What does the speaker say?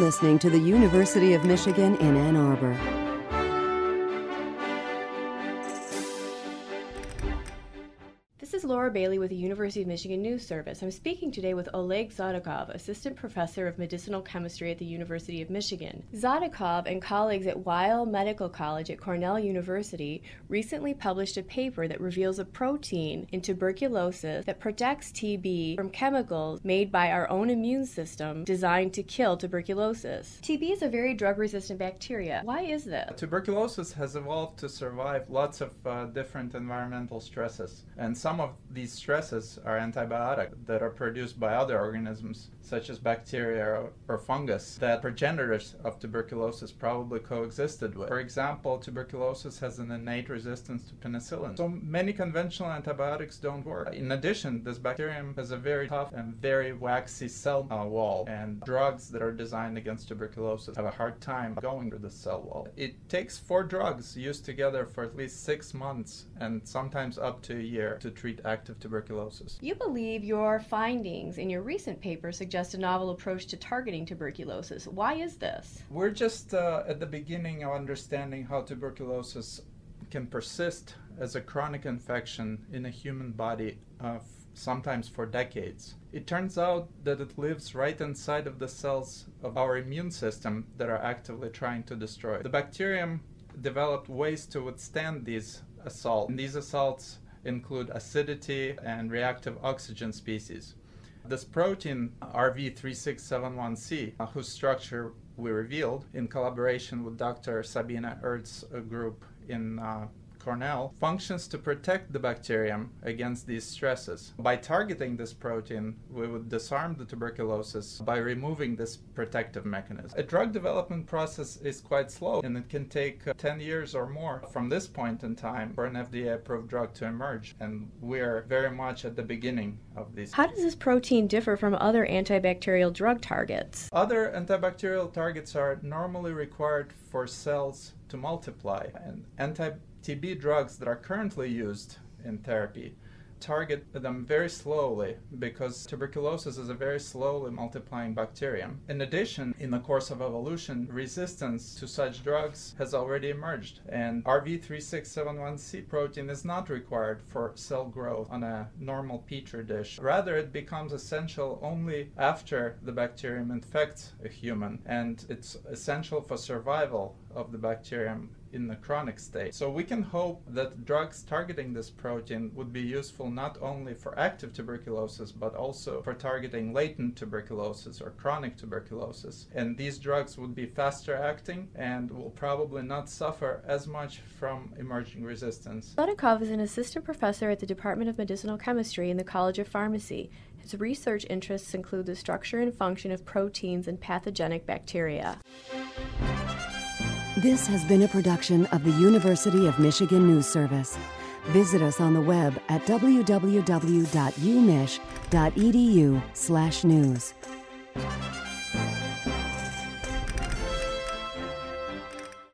listening to the University of Michigan in Ann Arbor. This is Laura Bailey with the University of Michigan News Service. I'm speaking today with Oleg Zadokov, Assistant Professor of Medicinal Chemistry at the University of Michigan. Zadokov and colleagues at Weill Medical College at Cornell University recently published a paper that reveals a protein in tuberculosis that protects TB from chemicals made by our own immune system designed to kill tuberculosis. TB is a very drug-resistant bacteria. Why is this? Tuberculosis has evolved to survive lots of different environmental stresses, and some of these stresses are antibiotic that are produced by other organisms such as bacteria or fungus that progenitors of tuberculosis probably coexisted with. For example, tuberculosis has an innate resistance to penicillin. So many conventional antibiotics don't work. In addition, this bacterium has a very tough and very waxy cell wall, and drugs that are designed against tuberculosis have a hard time going through the cell wall. It takes 4 drugs used together for at least 6 months and sometimes up to a year to treat active tuberculosis. You believe your findings in your recent paper suggest a novel approach to targeting tuberculosis. Why is this? We're just at the beginning of understanding how tuberculosis can persist as a chronic infection in a human body, sometimes for decades. It turns out that it lives right inside of the cells of our immune system that are actively trying to destroy it. The bacterium developed ways to withstand these assaults, and these assaults include acidity and reactive oxygen species. This protein, RV3671C, whose structure we revealed in collaboration with Dr. Sabine Ertz's group in Cornell, functions to protect the bacterium against these stresses. By targeting this protein, we would disarm the tuberculosis by removing this protective mechanism. A drug development process is quite slow, and it can take 10 years or more from this point in time for an FDA-approved drug to emerge, and we're very much at the beginning of this. How does this protein differ from other antibacterial drug targets? Other antibacterial targets are normally required for cells to multiply, and anti-TB drugs that are currently used in therapy target them very slowly because tuberculosis is a very slowly multiplying bacterium. In addition, in the course of evolution, resistance to such drugs has already emerged, and RV3671C protein is not required for cell growth on a normal petri dish. Rather, it becomes essential only after the bacterium infects a human, and it's essential for survival of the bacterium in the chronic state. So we can hope that drugs targeting this protein would be useful not only for active tuberculosis, but also for targeting latent tuberculosis or chronic tuberculosis. And these drugs would be faster acting and will probably not suffer as much from emerging resistance. Zadokov is an assistant professor at the Department of Medicinal Chemistry in the College of Pharmacy. His research interests include the structure and function of proteins and pathogenic bacteria. This has been a production of the University of Michigan News Service. Visit us on the web at www.umich.edu/news.